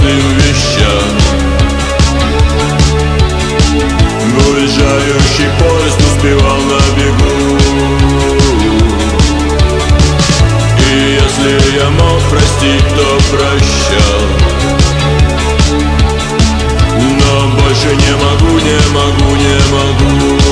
простым вещам. Уезжающий поезд успевал на бегу. И если я мог простить, то прощал. Но больше не могу, не могу, не могу.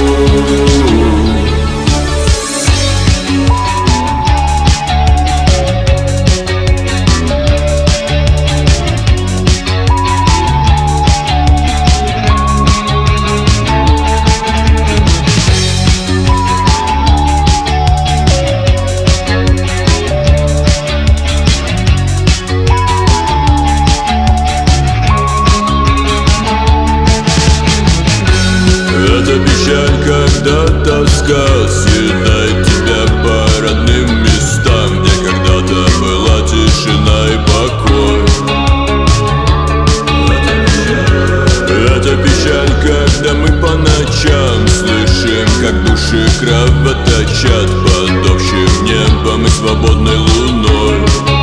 Это печаль, когда тоска съедает тебя по родным местам, где когда-то была тишина и покой. Это печаль, когда мы по ночам слышим, как души кровоточат под общим небом и свободной луной.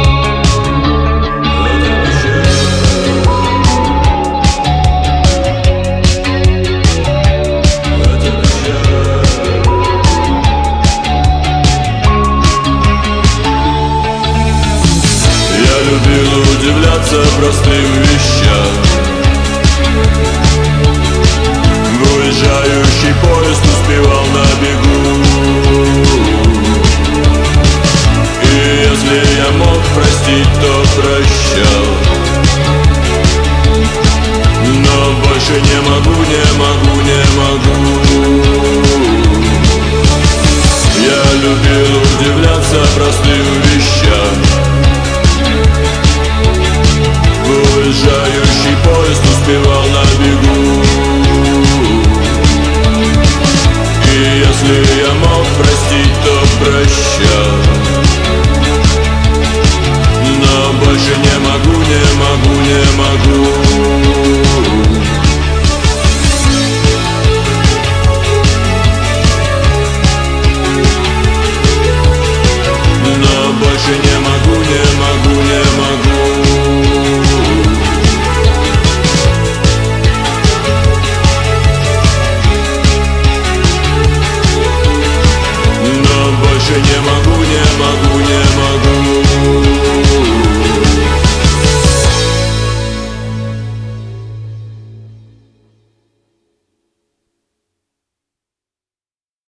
Любил удивляться простым вещам. Уезжающий поезд успевал на бегу. И если я мог простить, то прощал. Но больше не могу, не могу, не могу. Я любил удивляться простым вещам. Уезжающий поезд успевал на бегу. И если я мог простить, то прощал. Но больше не могу, не могу, не могу. Но больше не могу.